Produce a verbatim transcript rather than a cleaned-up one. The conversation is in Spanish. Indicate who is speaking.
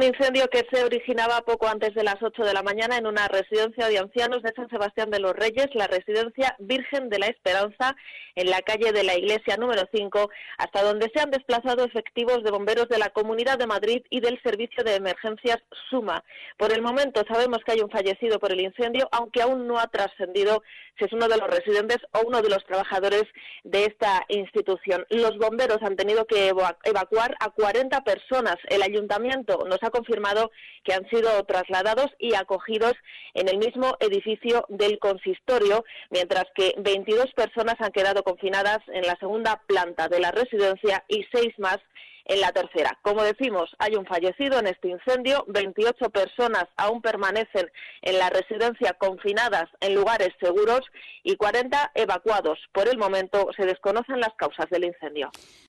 Speaker 1: Un incendio que se originaba poco antes de las ocho de la mañana en una residencia de ancianos de San Sebastián de los Reyes, la residencia Virgen de la Esperanza, en la calle de la Iglesia número cinco, hasta donde se han desplazado efectivos de bomberos de la Comunidad de Madrid y del Servicio de Emergencias SUMA. Por el momento sabemos que hay un fallecido por el incendio, aunque aún no ha trascendido si es uno de los residentes o uno de los trabajadores de esta institución. Los bomberos han tenido que evacuar a cuarenta personas. El ayuntamiento nos ha confirmado que han sido trasladados y acogidos en el mismo edificio del consistorio, mientras que veintidós personas han quedado confinadas en la segunda planta de la residencia y seis más en la tercera. Como decimos, hay un fallecido en este incendio, veintiocho personas aún permanecen en la residencia confinadas en lugares seguros y cuarenta evacuados. Por el momento se desconocen las causas del incendio.